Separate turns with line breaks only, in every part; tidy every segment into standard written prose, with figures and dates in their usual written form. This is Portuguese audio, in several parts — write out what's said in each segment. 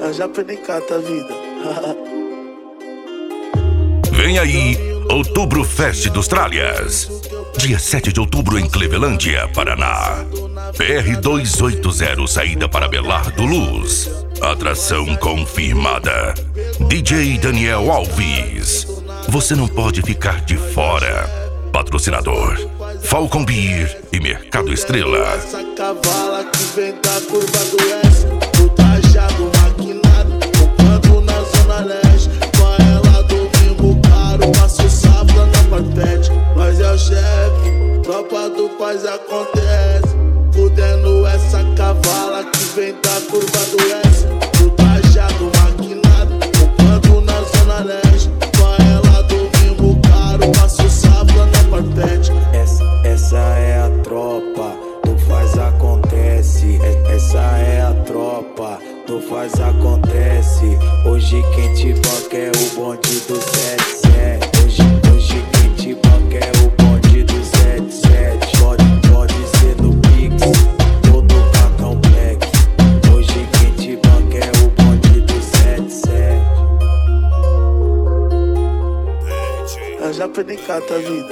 Já predicata a vida.
Vem aí, Outubro Fest dos Tralhas. Dia 7 de outubro em Clevelândia, Paraná. PR-280, saída para Belardo Luz. Atração confirmada. DJ Daniel Alves. Você não pode ficar de fora. Patrocinador: Falcon Beer e Mercado Estrela.
Essa cavala que vem da curva do S, do trajado maquinado, tocando na zona leste. Com ela domingo caro, passo sábado na parpete. Nós é o chefe, tropa do paz acontece. Fudendo essa cavala que vem da curva do S, do trajado maquinado, tocando na zona leste. Com ela domingo caro, passo sábado na parpete.
Essa é a tropa, tu faz acontece. Essa é a tropa, tu faz acontece. Hoje quem te banca é o bonde do 77. Hoje quem te banca é o bonde do 77. Pode ser no Pix ou no cartão Black. Hoje quem te banca é o bonde do 77.
Já predicata a vida.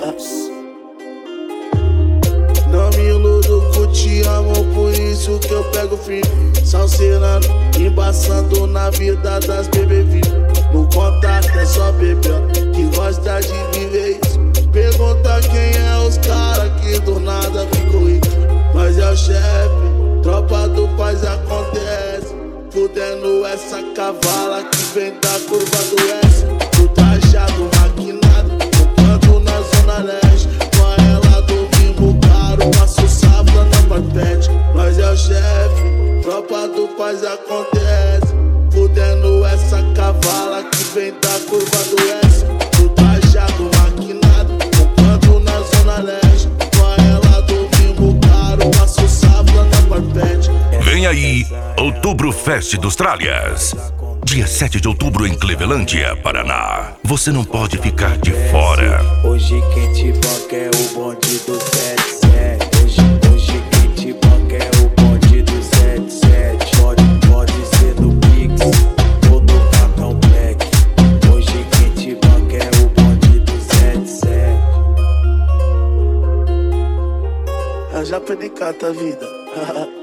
Não me iludo que te amo, por isso que eu pego firme. Salseirando, embaçando na vida das bebê vivo. No contato é só bebê que gosta de viver isso. Pergunta quem é os cara que do nada ficou rico. Nós é o chefe, tropa do paz acontece. Fudendo essa cavala que vem da curva do S, do trajado maquinado, tocando na zona leste. Com ela domingo caro, passo sábado na parpete. Nós é o chefe, tropa do paz acontece. Fudendo essa cavala que vem da curva do S, do trajado maquinado, tocando na zona leste. Com ela domingo caro, passo sábado na parpete.
Vem aí, Outubro Fest dos Tralhas. Dia 7 de outubro em Clevelândia, Paraná. Você não pode ficar de fora.
Hoje quem te banca é o bonde do 77. Hoje quem te banca é o bonde do 77. Pode ser no Pix ou no cartão Black. Hoje quem te banca é o bonde do 77.
Já predicata a vida.